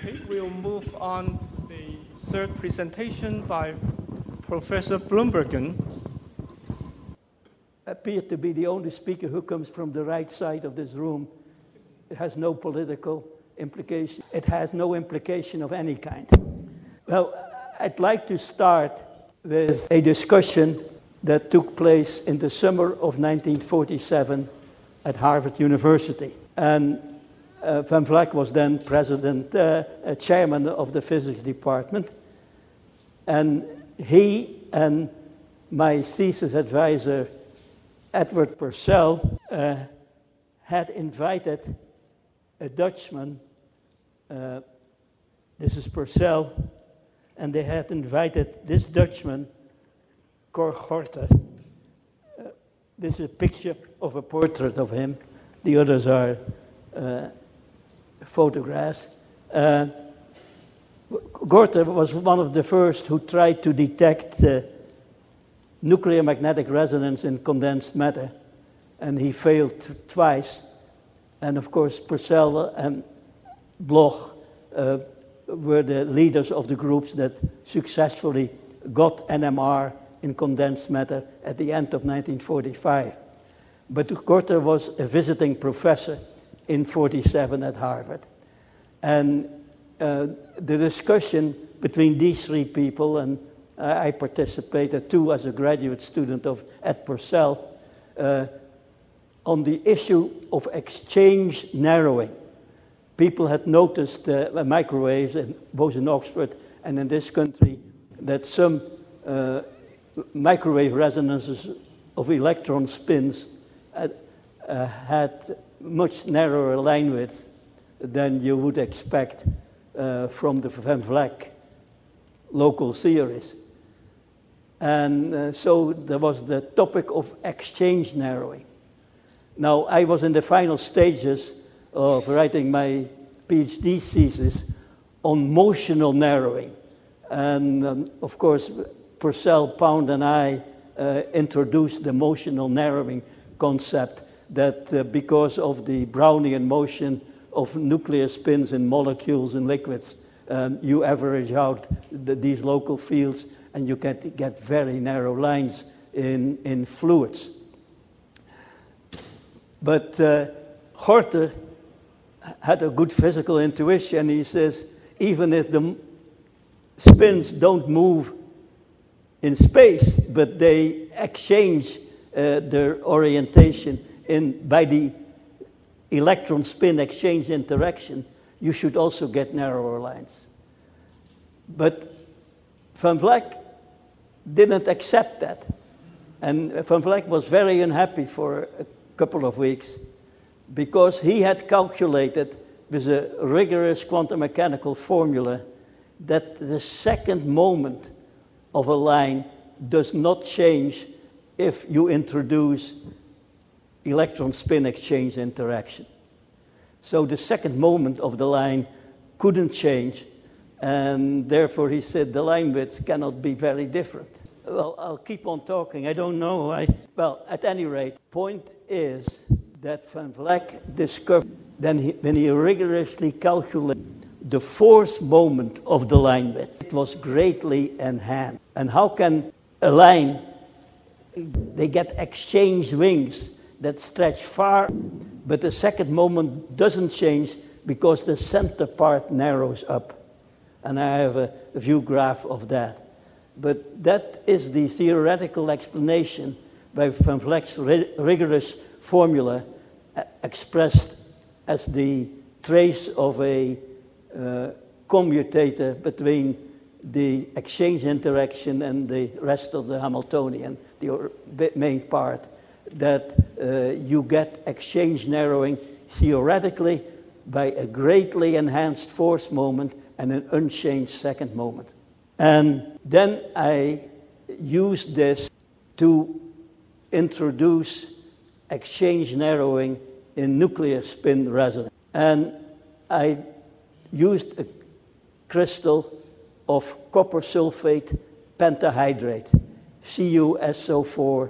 Okay, we'll move on to the third presentation by Professor Bloembergen. Appear to be the only speaker who comes from the right side of this room. It has no political implication. It has no implication of any kind. Well, I'd like to start with a discussion that took place in the summer of 1947 at Harvard University. And Van Vleck was then chairman of the physics department. And he and my thesis advisor, Edward Purcell, had invited a Dutchman, this is Purcell, and they had invited this Dutchman, Cor Gorter. This is a picture of a portrait of him. The others are photographs. Gorter was one of the first who tried to detect nuclear magnetic resonance in condensed matter, and he failed twice. And of course, Purcell and Bloch were the leaders of the groups that successfully got NMR in condensed matter at the end of 1945. But Gorter was a visiting professor in 47 at Harvard. And the discussion between these three people, and I participated too as a graduate student of Ed Purcell, on the issue of exchange narrowing. People had noticed microwaves, both in Oxford and in this country, that some microwave resonances of electron spins had much narrower line width than you would expect from the Van Vleck local theories. And so there was the topic of exchange narrowing. Now, I was in the final stages of writing my PhD thesis on motional narrowing. And of course, Purcell, Pound, and I introduced the motional narrowing concept that because of the Brownian motion of nuclear spins in molecules and liquids, you average out these local fields and you get very narrow lines in fluids. But Gorter had a good physical intuition. He says, even if the spins don't move in space, but they exchange their orientation by the electron spin exchange interaction, you should also get narrower lines. But Van Vleck didn't accept that. And Van Vleck was very unhappy for a couple of weeks because he had calculated with a rigorous quantum mechanical formula that the second moment of a line does not change if you introduce electron spin exchange interaction. So the second moment of the line couldn't change, and therefore he said the line widths cannot be very different. Well, I'll keep on talking. I don't know. Well, at any rate, point is that Van Vleck discovered when he rigorously calculated the fourth moment of the line width, it was greatly enhanced. And how can a line, they get exchanged wings that stretch far, but the second moment doesn't change because the center part narrows up. And I have a view graph of that. But that is the theoretical explanation by Van Vleck's rigorous formula expressed as the trace of a commutator between the exchange interaction and the rest of the Hamiltonian, the main part, that you get exchange narrowing theoretically by a greatly enhanced fourth moment and an unchanged second moment. And then I used this to introduce exchange narrowing in nuclear spin resonance. And I used a crystal of copper sulfate pentahydrate, CuSO4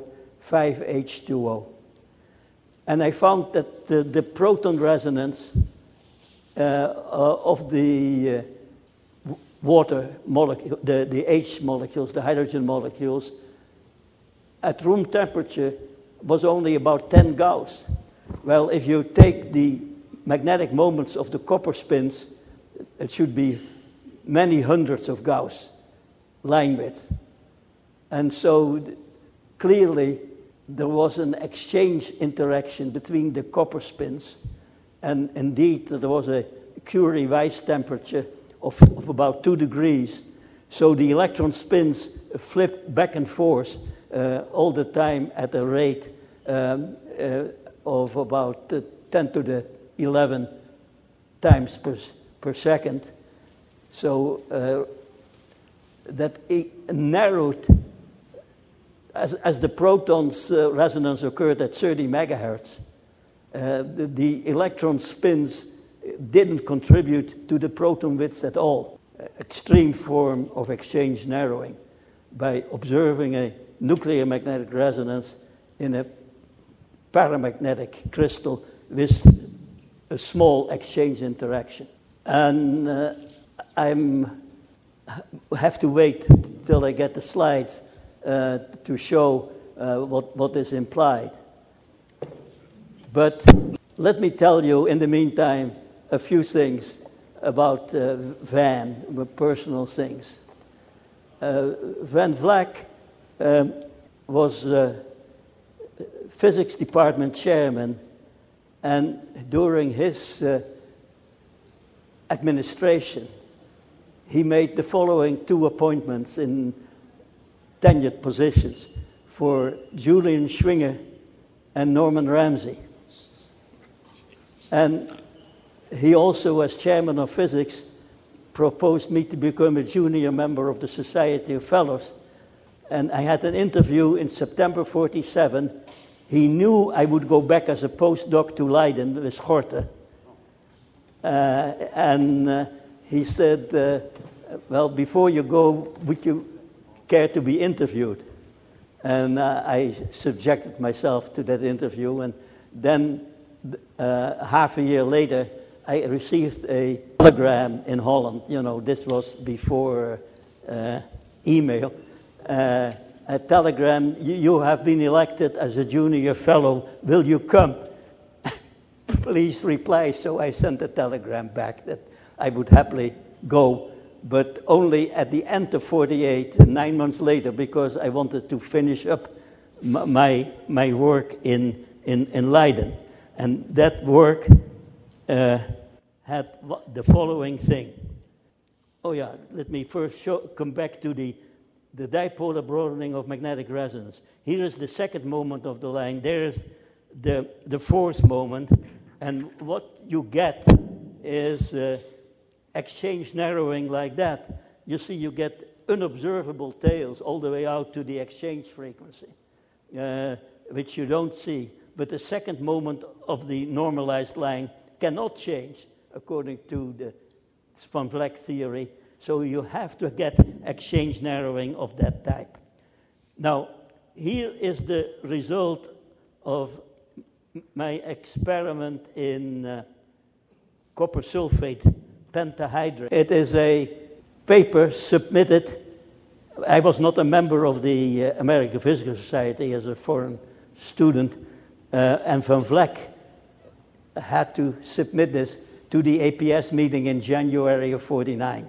5H2O. And I found that the proton resonance of the water molecule, the H molecules, the hydrogen molecules, at room temperature was only about 10 Gauss. Well, if you take the magnetic moments of the copper spins, it should be many hundreds of Gauss line width. And so clearly there was an exchange interaction between the copper spins, and indeed there was a Curie-Weiss temperature of about 2 degrees. So the electron spins flipped back and forth all the time at a rate of about 10 to the 11 times per second. So that it narrowed, as the proton's resonance occurred at 30 megahertz, the electron spins didn't contribute to the proton widths at all. Extreme form of exchange narrowing by observing a nuclear magnetic resonance in a paramagnetic crystal with a small exchange interaction. And I have to wait till I get the slides to show what is implied. But let me tell you, in the meantime, a few things about Van, personal things. Van Vleck was physics department chairman, and during his administration, he made the following 2 appointments in tenured positions for Julian Schwinger and Norman Ramsey. And he also, as chairman of physics, proposed me to become a junior member of the Society of Fellows. And I had an interview in September 47. He knew I would go back as a postdoc to Leiden with Gorter. And he said, well, before you go, would you care to be interviewed? And I subjected myself to that interview. And then half a year later, I received a telegram in Holland. You know, this was before email. A telegram, you have been elected as a junior fellow. Will you come? Please reply. So I sent a telegram back that I would happily go, but only at the end of 48, 9 months later, because I wanted to finish up my work in Leiden. And that work had the following thing. Oh yeah, let me first come back to the dipolar broadening of magnetic resonance. Here is the second moment of the line. There is the fourth moment, and what you get is exchange narrowing like that. You see, you get unobservable tails all the way out to the exchange frequency, which you don't see. But the second moment of the normalized line cannot change according to the Van Vleck theory. So you have to get exchange narrowing of that type. Now, here is the result of my experiment in copper sulfate pentahydrate. It is a paper submitted. I was not a member of the American Physical Society as a foreign student, and Van Vleck had to submit this to the APS meeting in January of 49.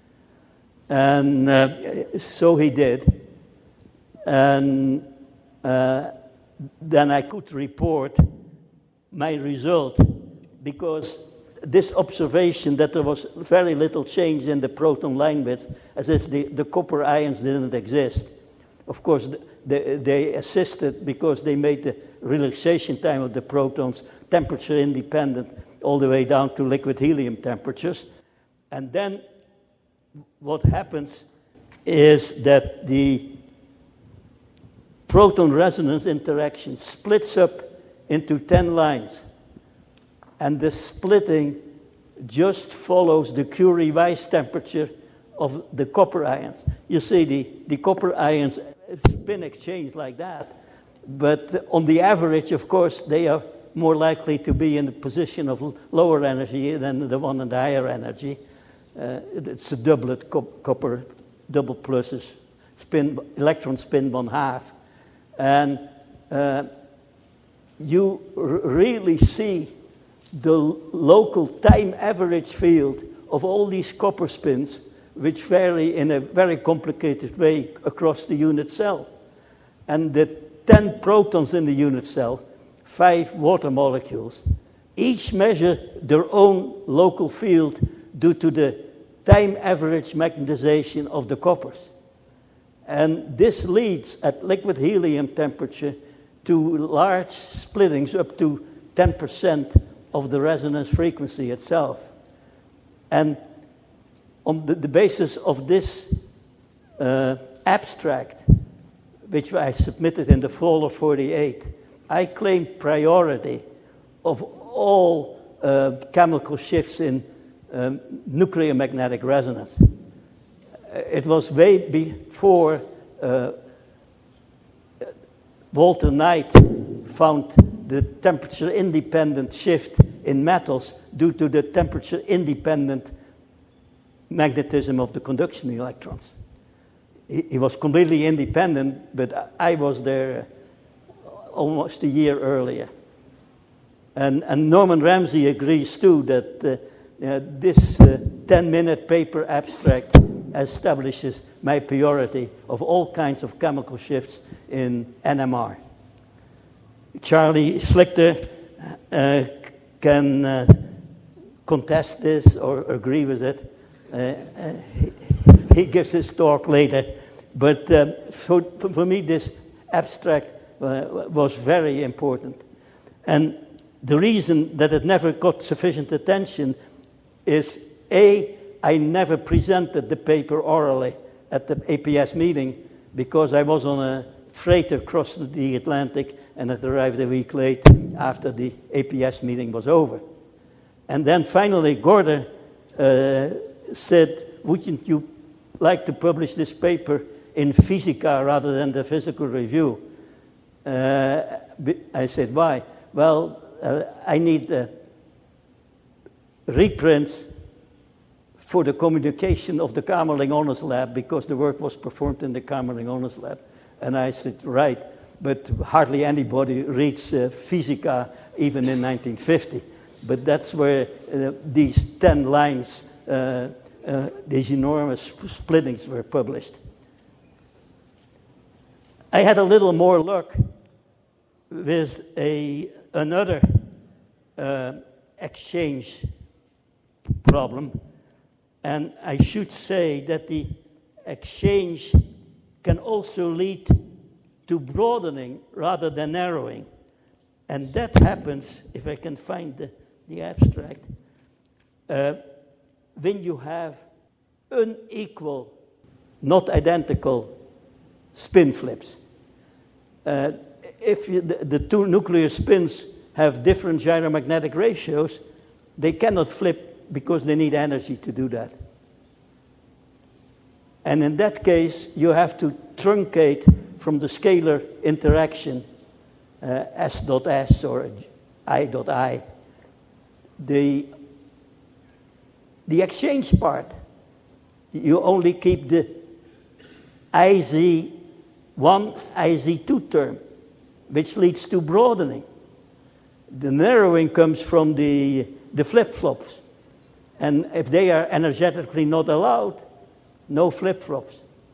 And so he did. And then I could report my result, because this observation that there was very little change in the proton line width, as if the copper ions didn't exist. Of course, they assisted because they made the relaxation time of the protons temperature independent all the way down to liquid helium temperatures. And then what happens is that the proton resonance interaction splits up into 10 lines. And the splitting just follows the Curie-Weiss temperature of the copper ions. You see, the copper ions spin exchange like that. But on the average, of course, they are more likely to be in the position of lower energy than the one in the higher energy. It's a doublet, copper double pluses, electron spin 1/2. And you really see the local time average field of all these copper spins, which vary in a very complicated way across the unit cell. And the 10 protons in the unit cell, 5 water molecules, each measure their own local field due to the time average magnetization of the coppers. And this leads at liquid helium temperature to large splittings up to 10% of the resonance frequency itself. And on the basis of this abstract, which I submitted in the fall of 48, I claim priority of all chemical shifts in nuclear magnetic resonance. It was way before Walter Knight found the temperature-independent shift in metals due to the temperature-independent magnetism of the conduction electrons. He was completely independent, but I was there almost a year earlier. And Norman Ramsey agrees too that this 10-minute paper abstract establishes my priority of all kinds of chemical shifts in NMR. Charlie Schlichter can contest this or agree with it. He gives his talk later. But for me, this abstract was very important. And the reason that it never got sufficient attention is, A, I never presented the paper orally at the APS meeting because I was on a freighter crossing the Atlantic and it arrived a week late after the APS meeting was over. And then finally, Gorder said, wouldn't you like to publish this paper in Physica rather than the Physical Review? I said, why? Well, I need reprints for the communication of the Kamerlingh-Onnes lab because the work was performed in the Kamerlingh-Onnes lab. And I said, right, but hardly anybody reads Physica even in 1950. But that's where these 10 lines, these enormous splittings were published. I had a little more luck with another exchange problem. And I should say that the exchange can also lead to broadening rather than narrowing. And that happens, if I can find the abstract, when you have unequal, not identical spin flips. If the two nuclear spins have different gyromagnetic ratios, they cannot flip because they need energy to do that. And in that case, you have to truncate from the scalar interaction, S.S or I.I. The exchange part, you only keep the IZ1, IZ2 term, which leads to broadening. The narrowing comes from the flip-flops. And if they are energetically not allowed, no flip-flops.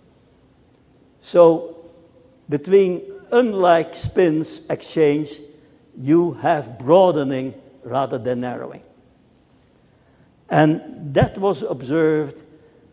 So between unlike spins exchange, you have broadening rather than narrowing. And that was observed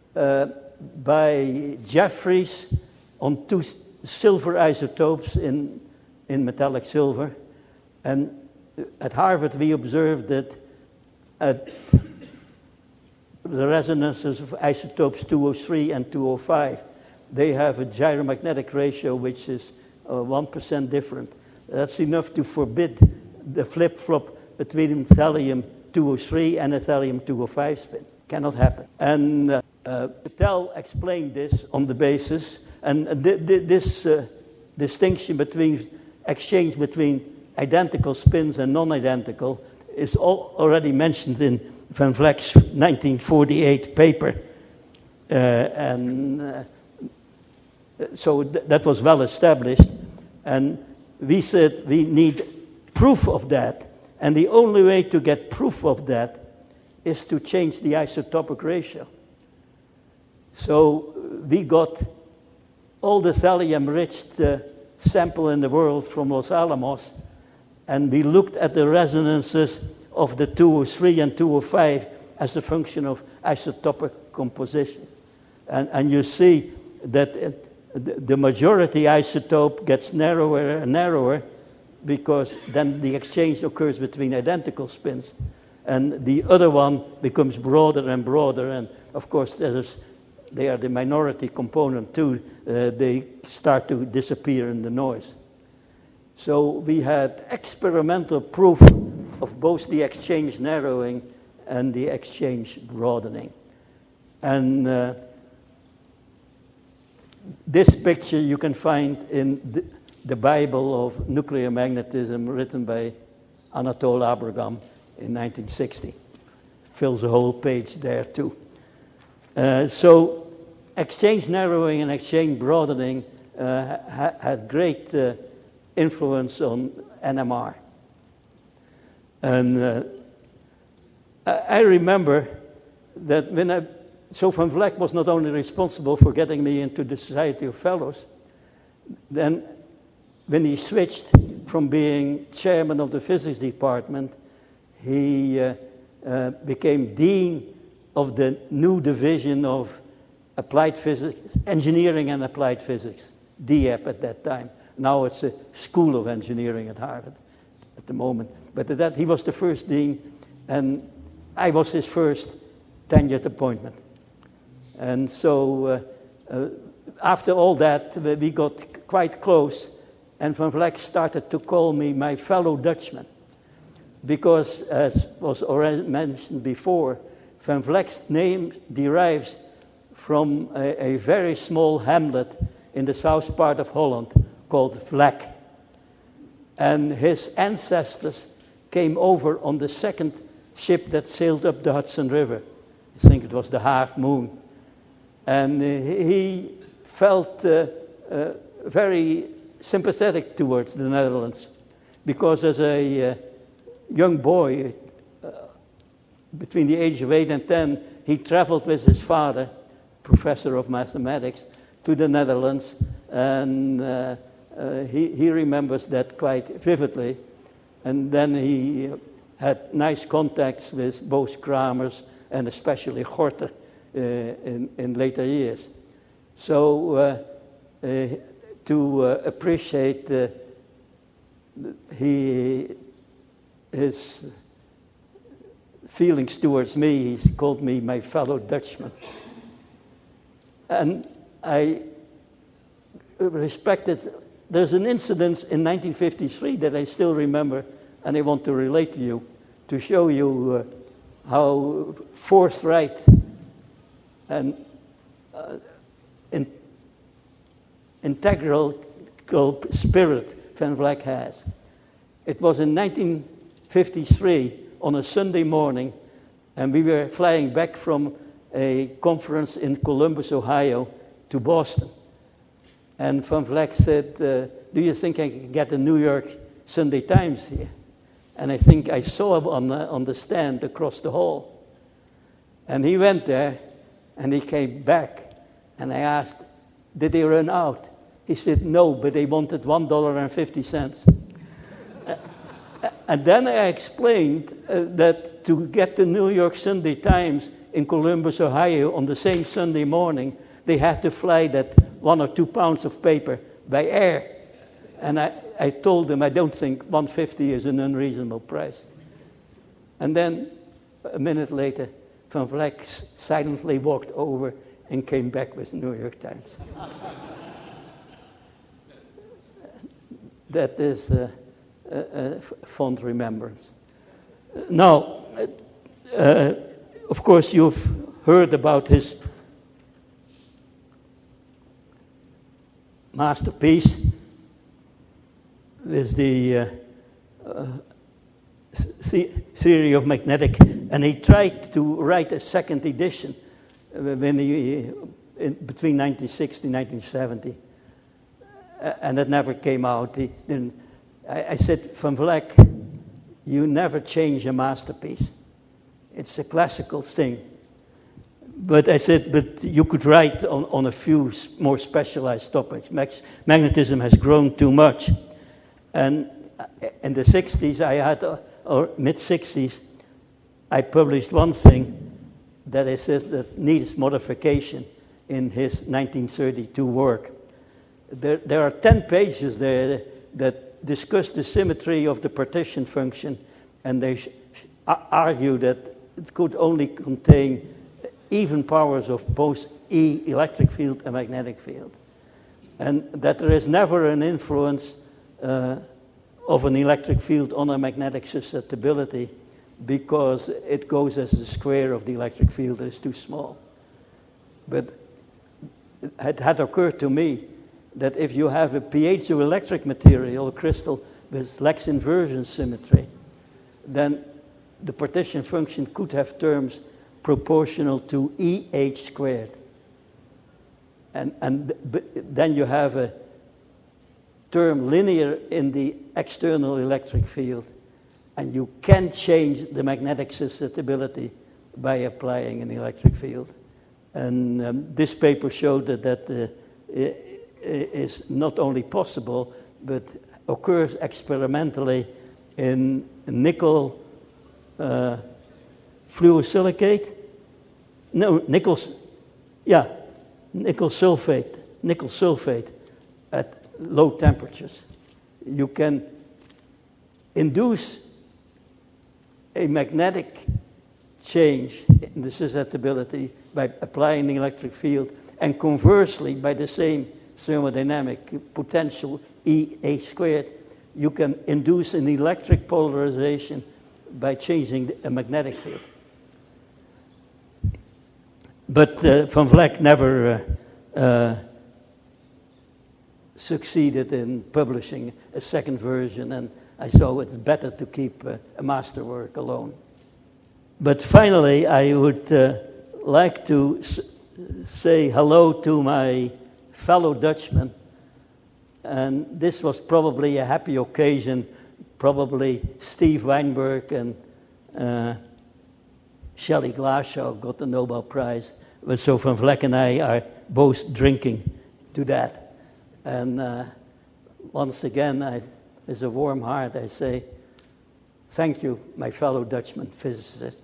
by Jeffries on 2 silver isotopes in metallic silver. And at Harvard, we observed that at the resonances of isotopes 203 and 205, they have a gyromagnetic ratio which is 1% different. That's enough to forbid the flip-flop between thallium-203 and a thallium-205 spin. Cannot happen. And Patel explained this on the basis, and this distinction between exchange between identical spins and non-identical is already mentioned in Van Vleck's 1948 paper. So that was well established. And we said we need proof of that. And the only way to get proof of that is to change the isotopic ratio. So we got all the thallium-enriched sample in the world from Los Alamos, and we looked at the resonances of the 203 and 205 as a function of isotopic composition. And you see that the majority isotope gets narrower and narrower, because then the exchange occurs between identical spins. And the other one becomes broader and broader, and of course they are the minority component too. They start to disappear in the noise. So we had experimental proof of both the exchange narrowing and the exchange broadening. And this picture you can find in the Bible of nuclear magnetism, written by Anatole Abragam in 1960. Fills a whole page there too. So exchange narrowing and exchange broadening had great influence on NMR. And I remember that so Van Vleck was not only responsible for getting me into the Society of Fellows, then when he switched from being chairman of the physics department, he became dean of the new division of applied physics, engineering and applied physics, DEP at that time. Now it's a School of Engineering at Harvard at the moment. But at that, he was the first dean, and I was his first tenured appointment. And so after all that, we got quite close, and Van Vleck started to call me my fellow Dutchman, because, as was already mentioned before, Van Vleck's name derives from a very small hamlet in the south part of Holland called Vlek. And his ancestors came over on the second ship that sailed up the Hudson River. I think it was the Half Moon. And he felt very sympathetic towards the Netherlands, because as a young boy, between the age of 8 and 10, he traveled with his father, professor of mathematics, to the Netherlands, and he remembers that quite vividly. And then he had nice contacts with both Kramers and especially Gorter in later years. So to appreciate his feelings towards me, he called me my fellow Dutchman. And I respected. There's an incident in 1953 that I still remember, and I want to relate to you, to show you how forthright and integral spirit Van Vleck has. It was in 1953 on a Sunday morning, and we were flying back from a conference in Columbus, Ohio, to Boston. And Van Vleck said, do you think I can get a New York Sunday Times here? And I think I saw him on the stand across the hall. And he went there, and he came back, and I asked, did they run out? He said, no, but they wanted $1.50. And then I explained that to get the New York Sunday Times in Columbus, Ohio, on the same Sunday morning, they had to fly that 1 or 2 pounds of paper by air. And I told them I don't think $1.50 is an unreasonable price. And then a minute later, Van Vleck silently walked over and came back with the New York Times. That is a fond remembrance. Now, of course, you've heard about his masterpiece with the theory of magnetic, and he tried to write a second edition between 1960 and 1970, and it never came out. I said, Van Vleck, you never change a masterpiece. It's a classical thing. But I said, but you could write on a few more specialized topics. Magnetism has grown too much. And in the 60s, or mid-60s, I published one thing that I said that needs modification in his 1932 work. There are 10 pages there that discuss the symmetry of the partition function, and they argue that it could only contain even powers of both E, electric field, and magnetic field. And that there is never an influence of an electric field on a magnetic susceptibility because it goes as the square of the electric field that is too small. But it had occurred to me that if you have a piezoelectric material, a crystal with Lex inversion symmetry, then the partition function could have terms proportional to EH squared. And then you have a term linear in the external electric field, and you can change the magnetic susceptibility by applying an electric field. And this paper showed that is not only possible, but occurs experimentally in nickel fluorosilicate. Nickel sulfate at low temperatures. You can induce a magnetic change in the susceptibility by applying the electric field, and conversely, by the same thermodynamic potential EH squared, you can induce an electric polarization by changing a magnetic field. But Van Vleck never succeeded in publishing a second version, and I saw it's better to keep a masterwork alone. But finally, I would like to say hello to my fellow Dutchmen, and this was probably a happy occasion. Probably Steve Weinberg and Shelley Glashow got the Nobel Prize. But so Van Vleck and I are both drinking to that. And once again, with a warm heart, I say, thank you, my fellow Dutchman physicists.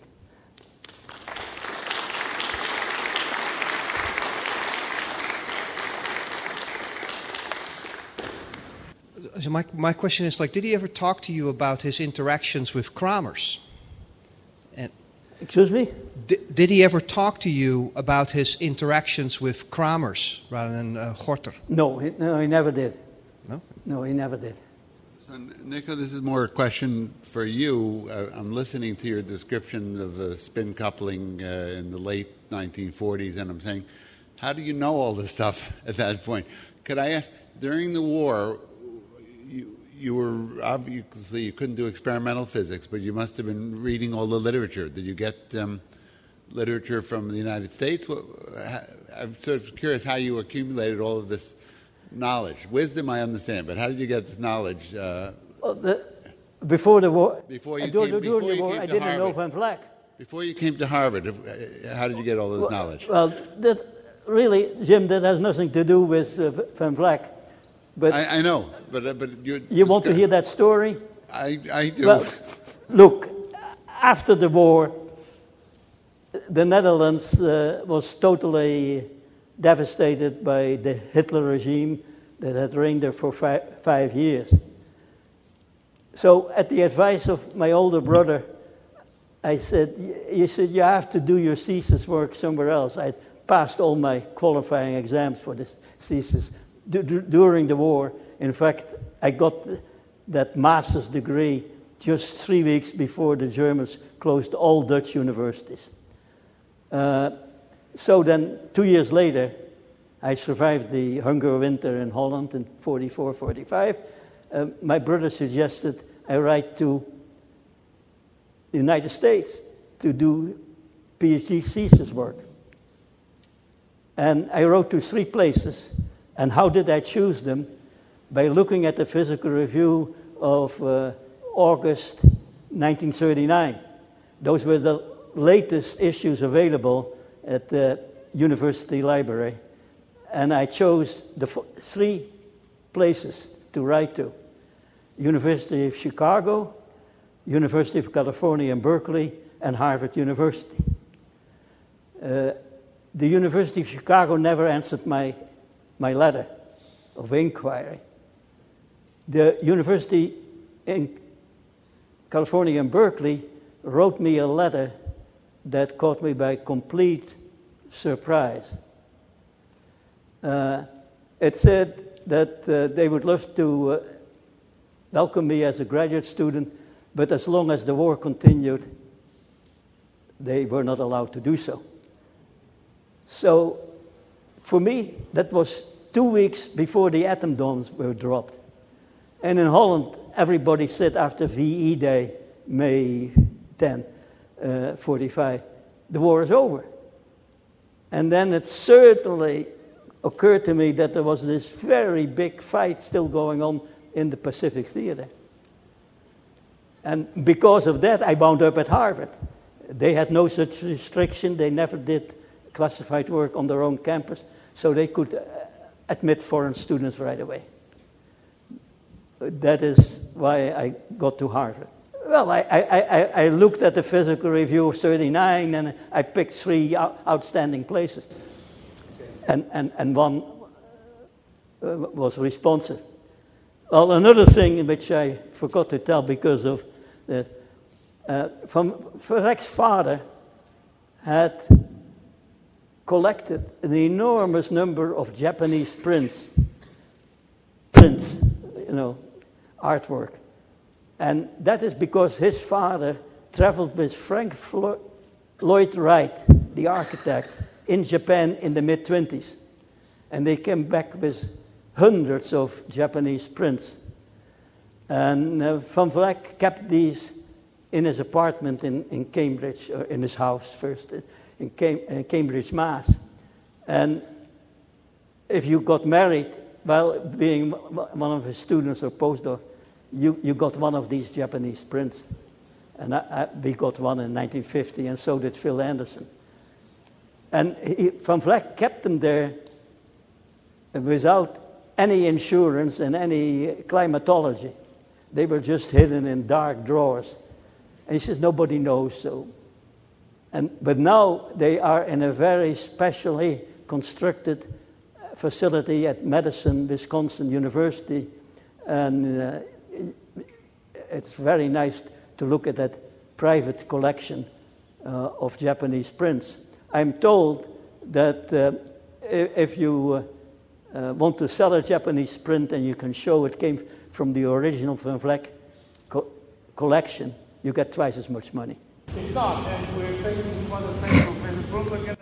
So my question is, did he ever talk to you about his interactions with Kramers? And excuse me? Did he ever talk to you about his interactions with Kramers rather than Gorter? No, he never did. No? No, he never did. So, Nico, this is more a question for you. I'm listening to your description of the spin coupling in the late 1940s, and I'm saying, how do you know all this stuff at that point? Could I ask, during the war, you were obviously, you couldn't do experimental physics, but you must have been reading all the literature. Did you get literature from the United States? I'm sort of curious how you accumulated all of this knowledge. Wisdom, I understand, but how did you get this knowledge? Before the war, during the war, I didn't know Van Vleck. Before you came to Harvard, how did you get all this knowledge? Well, really, Jim, that has nothing to do with Van Vleck. But I know, but you want to hear that story? I do. Well, look, after the war, the Netherlands was totally devastated by the Hitler regime that had reigned there for 5 years. So, at the advice of my older brother, I said, you have to do your thesis work somewhere else. I passed all my qualifying exams for this thesis during the war. In fact, I got that master's degree just 3 weeks before the Germans closed all Dutch universities. So then, 2 years later, I survived the Hunger winter in Holland in 44, 45. My brother suggested I write to the United States to do PhD thesis work. And I wrote to 3 places. And how did I choose them? By looking at the Physical Review of August 1939. Those were the latest issues available at the University Library. And I chose the 3 places to write to. University of Chicago, University of California in Berkeley, and Harvard University. The University of Chicago never answered my letter of inquiry. The University in California in Berkeley wrote me a letter that caught me by complete surprise. It said that they would love to welcome me as a graduate student, but as long as the war continued, they were not allowed to do so. So, for me, that was 2 weeks before the atom bombs were dropped. And in Holland, everybody said after VE Day, May 10, 45, the war is over. And then it certainly occurred to me that there was this very big fight still going on in the Pacific Theater. And because of that, I wound up at Harvard. They had no such restriction. They never did classified work on their own campus, so they could admit foreign students right away. That is why I got to Harvard. Well, I looked at the Physical Review of 39, and I picked 3 outstanding places. And one was responsive. Well, another thing which I forgot to tell because of that, Van Vleck's father had collected an enormous number of Japanese prints, artwork. And that is because his father traveled with Frank Lloyd Wright, the architect, in Japan in the mid-20s. And they came back with hundreds of Japanese prints. And Van Vleck kept these in his apartment in Cambridge, or in his house first, in Cambridge, Mass. And if you got married, while being one of his students or postdoc, you got one of these Japanese prints. And we got one in 1950, and so did Phil Anderson. And Van Vleck kept them there without any insurance and any climatology. They were just hidden in dark drawers. And he says, nobody knows, so. But now they are in a very specially constructed facility at Madison, Wisconsin University. And it's very nice to look at that private collection of Japanese prints. I'm told that if you want to sell a Japanese print and you can show it came from the original Van Vleck collection, you get twice as much money. If not, then we're facing one of the Professor Bloomberg